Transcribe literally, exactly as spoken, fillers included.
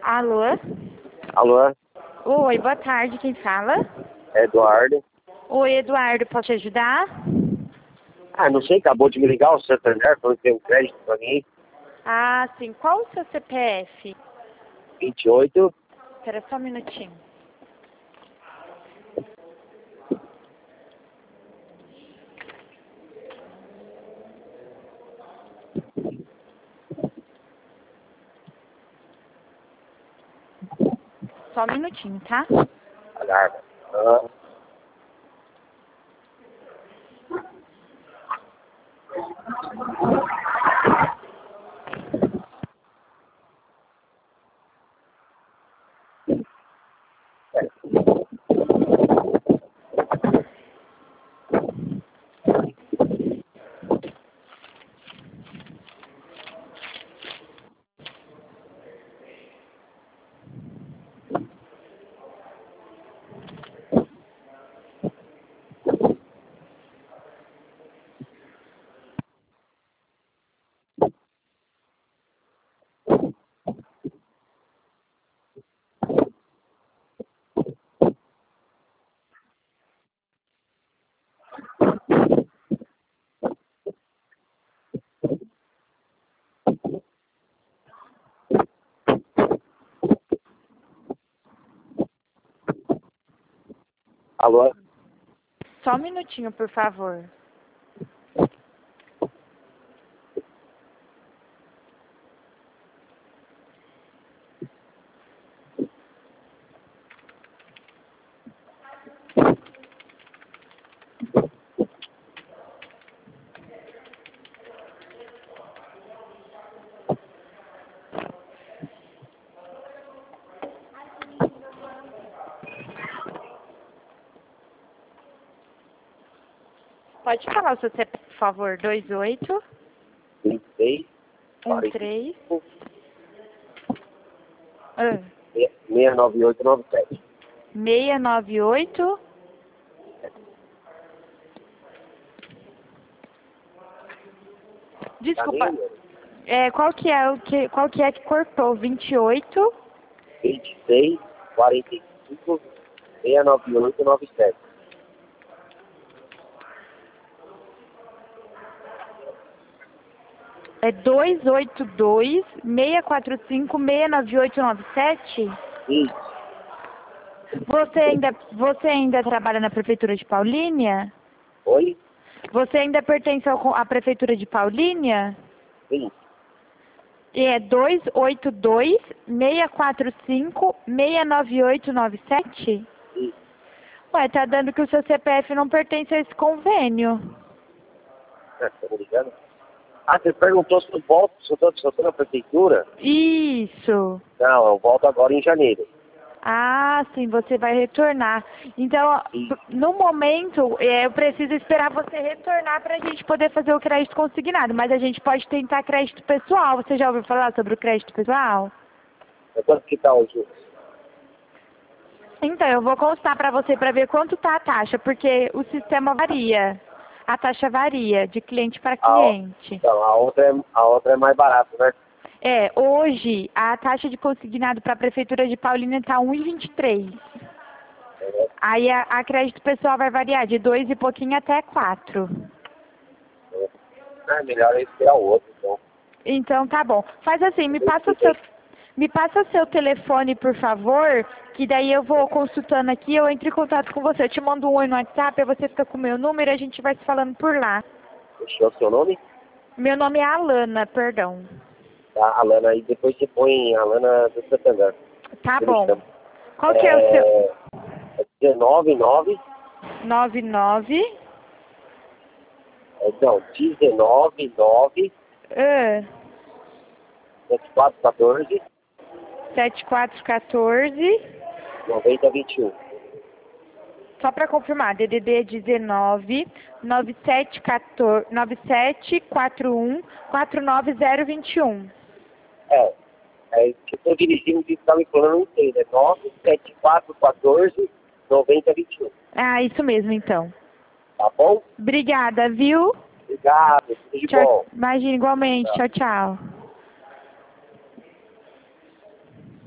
Alô? Alô, Oi, boa tarde, quem fala? é Eduardo. Oi, Eduardo, posso te ajudar? Ah, não sei, acabou de me ligar o Santander, falou que tem um crédito pra mim. Ah, sim. Qual o seu C P F? vinte e oito, Espera só um minutinho. Só um minutinho, tá? alarma. Ah, alô, Só um minutinho, por favor. Pode falar o seu C P F, por favor. dois oito vinte e seis, um quarenta e três. cinco, Ah, seis nove oito nove sete. seis nove oito. Desculpa. Tá nem É, qual que é o que qual que é que cortou? vinte e oito. vinte e seis, quarenta e cinco, seis nove oito nove sete. É dois oito dois, seis quatro cinco, seis nove oito nove sete? Isso, Você ainda, você ainda trabalha na prefeitura de Paulínia? oi? Você ainda pertence ao, à prefeitura de Paulínia? Sim, E é dois oito dois, seis quatro cinco, seis nove oito nove sete? isso. Ué, tá dando que o seu C P F não pertence a esse convênio. Ah, tá me ligando? Ah, você perguntou se eu volto, se eu tô, se eu tô na prefeitura? Isso. Não, eu volto agora em janeiro. Ah, sim, você vai retornar. Então, Sim. no momento, é, eu preciso esperar você retornar para a gente poder fazer o crédito consignado. Mas a gente pode tentar crédito pessoal. Você já ouviu falar sobre o crédito pessoal? É quanto que tá o juros? Então, eu vou constar para você para ver quanto tá a taxa, porque o sistema varia. A taxa varia de cliente para A, o- cliente. então, a outra, é, a outra é mais barata, né? É, hoje a taxa de consignado para a prefeitura de Paulínia está um e vinte e três. É, Aí a, a crédito pessoal vai variar de dois e pouquinho até quatro. é. Ah, melhor é esperar o outro, então. Então tá bom. Faz assim, me Eu passa o seu, esqueci. me passa o seu telefone, por favor, que daí eu vou consultando aqui, eu entro em contato com você. Eu te mando um oi no WhatsApp, aí você fica com o meu número e a gente vai se falando por lá. Deixa o seu nome? Meu nome é Alana, perdão. Tá, Alana, aí depois você põe Alana do Santander. Tá Você me bom. chama. Qual que é o seu? É, é dezenove nove, nove nove é, não, dezenove nove, ah, sete quatro um quatro, sete quatro um quatro. noventa vinte e um. Só para confirmar, D D D é dezenove, nove sete quatro um, quatro nove zero dois um. É, é que eu tô dirigindo que está me falando, não sei, né? nove sete quatro um quatro, noventa vinte e um. Ah, isso mesmo, então. Tá bom? Obrigada, viu? Obrigado, tudo de Tchau. bom. Imagina, igualmente. Tchau. Tchau, tchau.